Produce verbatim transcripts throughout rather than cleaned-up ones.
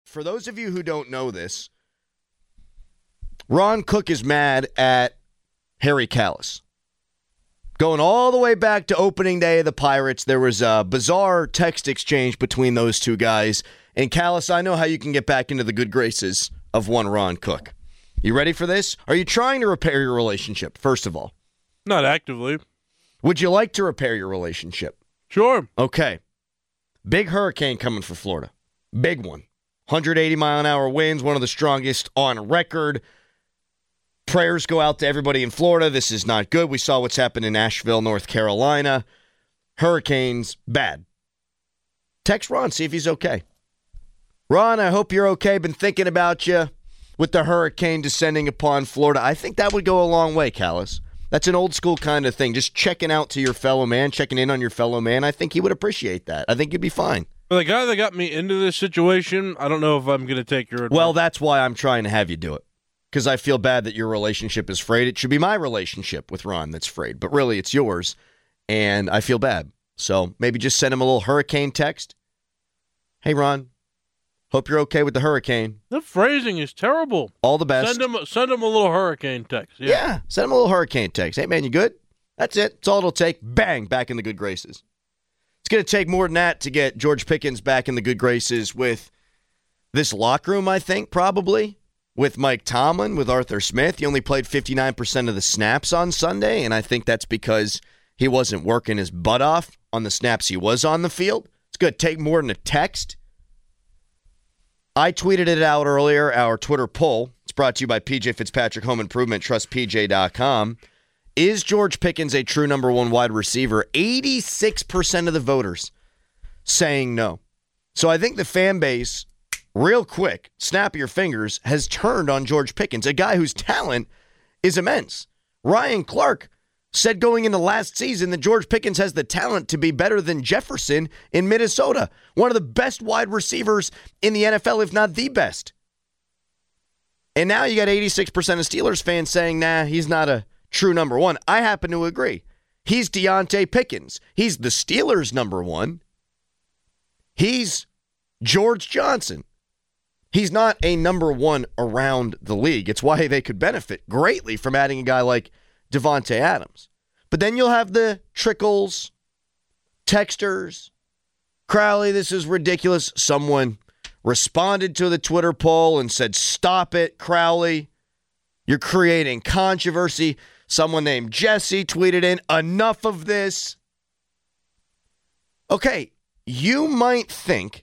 for those of you who don't know this, Ron Cook is mad at Harry Kalas. Going all the way back to opening day of the Pirates, there was a bizarre text exchange between those two guys. And Kalas, I know how you can get back into the good graces of one Ron Cook. You ready for this? Are you trying to repair your relationship, first of all? Not actively. Would you like to repair your relationship? Sure. Okay. Big hurricane coming for Florida. Big one. one hundred eighty mile an hour winds, one of the strongest on record. Prayers go out to everybody in Florida. This is not good. We saw what's happened in Asheville, North Carolina. Hurricanes, bad. Text Ron, see if he's okay. Ron, I hope you're okay. Been thinking about you with the hurricane descending upon Florida. I think that would go a long way, Kalas. That's an old school kind of thing. Just checking out to your fellow man, checking in on your fellow man. I think he would appreciate that. I think you'd be fine. Well, the guy that got me into this situation, I don't know if I'm going to take your advice. Well, that's why I'm trying to have you do it. Because I feel bad that your relationship is frayed. It should be my relationship with Ron that's frayed. But really, it's yours. And I feel bad. So maybe just send him a little hurricane text. Hey, Ron. Hope you're okay with the hurricane. The phrasing is terrible. All the best. Send him, send him a little hurricane text. Yeah. yeah, send him a little hurricane text. Hey, man, you good? That's it. That's all it'll take. Bang, back in the good graces. It's going to take more than that to get George Pickens back in the good graces with this locker room, I think, probably. With Mike Tomlin, with Arthur Smith. He only played fifty-nine percent of the snaps on Sunday, and I think that's because he wasn't working his butt off on the snaps he was on the field. It's going to take more than a text. I tweeted it out earlier, our Twitter poll. It's brought to you by P J Fitzpatrick Home Improvement, trust P J dot com. Is George Pickens a true number one wide receiver? eighty-six percent of the voters saying no. So I think the fan base, real quick, snap your fingers, has turned on George Pickens, a guy whose talent is immense. Ryan Clark said going into last season that George Pickens has the talent to be better than Jefferson in Minnesota, one of the best wide receivers in the N F L, if not the best. And now you got eighty-six percent of Steelers fans saying, nah, he's not a true number one. I happen to agree. He's Deontay Pickens. He's the Steelers' number one. He's George Johnson. He's not a number one around the league. It's why they could benefit greatly from adding a guy like Devontae Adams. But then you'll have the trickles, texters, Crowley, this is ridiculous. Someone responded to the Twitter poll and said, stop it, Crowley. You're creating controversy. Someone named Jesse tweeted in, enough of this. Okay, you might think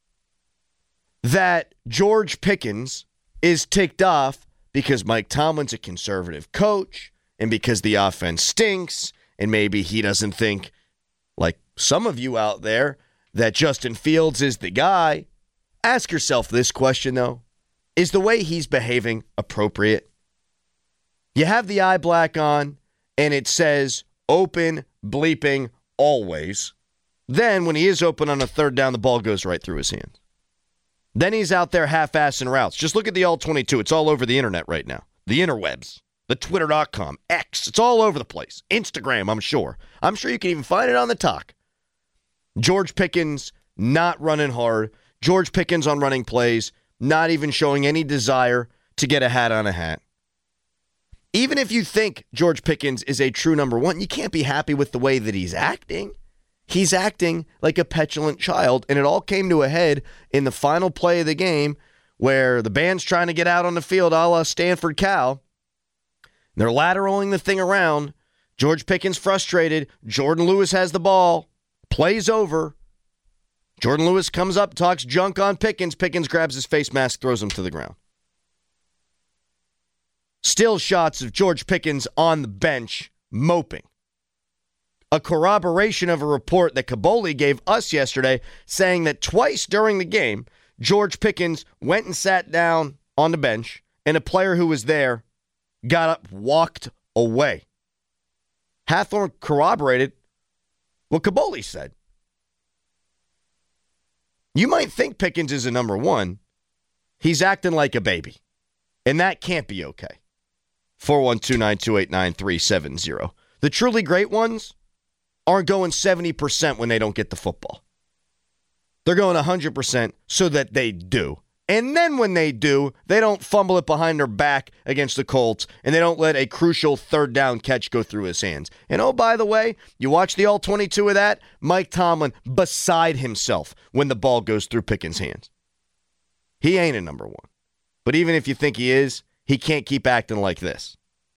that George Pickens is ticked off because Mike Tomlin's a conservative coach and because the offense stinks and maybe he doesn't think, like some of you out there, that Justin Fields is the guy. Ask yourself this question, though. Is the way he's behaving appropriate? You have the eye black on and it says open, bleeping, always. Then when he is open on a third down, the ball goes right through his hands. Then he's out there half-assing routes. Just look at the all twenty-two. It's all over the internet right now. The interwebs, the twitter dot com, X. It's all over the place. Instagram, I'm sure. I'm sure you can even find it on the talk. George Pickens not running hard. George Pickens on running plays, not even showing any desire to get a hat on a hat. Even if you think George Pickens is a true number one, you can't be happy with the way that he's acting. He's acting like a petulant child, and it all came to a head in the final play of the game where the band's trying to get out on the field a la Stanford Cal. They're lateraling the thing around. George Pickens frustrated. Jordan Lewis has the ball. Play's over. Jordan Lewis comes up, talks junk on Pickens. Pickens grabs his face mask, throws him to the ground. Still shots of George Pickens on the bench, moping. A corroboration of a report that Kaboli gave us yesterday saying that twice during the game, George Pickens went and sat down on the bench, and a player who was there got up, walked away. Hathorne corroborated what Kaboli said. You might think Pickens is a number one. He's acting like a baby, and that can't be okay. four one two, nine two eight, nine three seven zero. The truly great ones aren't going seventy percent when they don't get the football. They're going one hundred percent so that they do And then when they do, they don't fumble it behind their back against the Colts, and they don't let a crucial third down catch go through his hands. And oh, by the way, you watch the all twenty-two of that, Mike Tomlin beside himself when the ball goes through Pickens' hands. He ain't a number one. But even if you think he is, he can't keep acting like this.